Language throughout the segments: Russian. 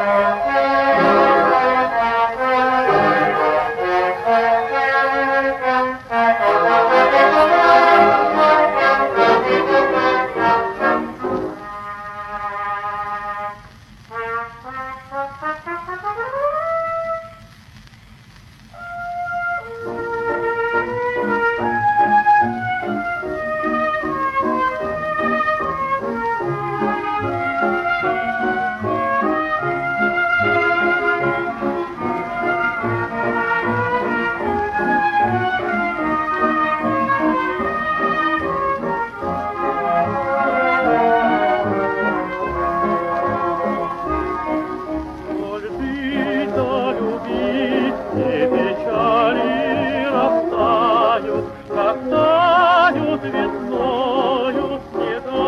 Весною снега,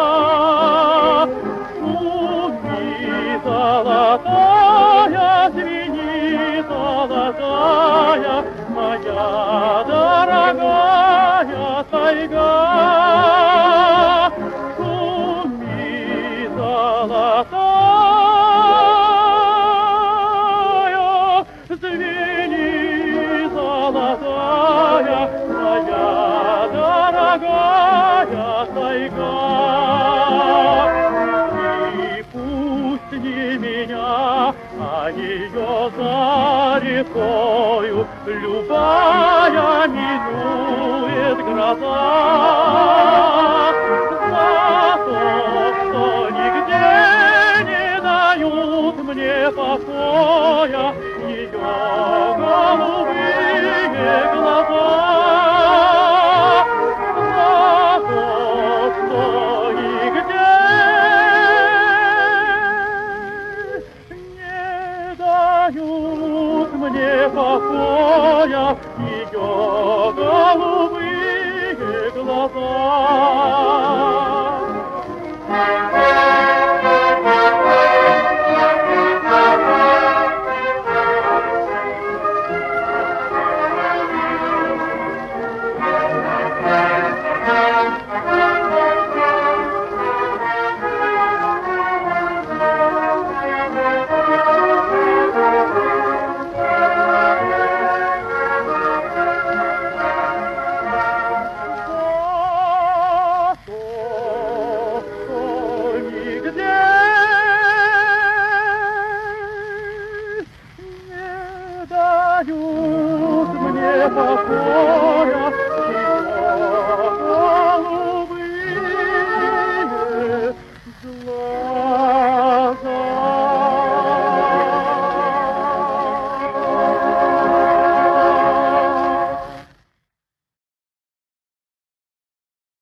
шуми золотая, звени золотая, моя дорогая тайга. Шуми золотая, звени золотая, моя дорогая тайга. И пусть не меня, а ее за рекою любая минует гроза. За то, что нигде не дают мне покоя ее голубые глаза. Мне покоя ее голубые глаза. Дают мне покоя ее голубые глаза.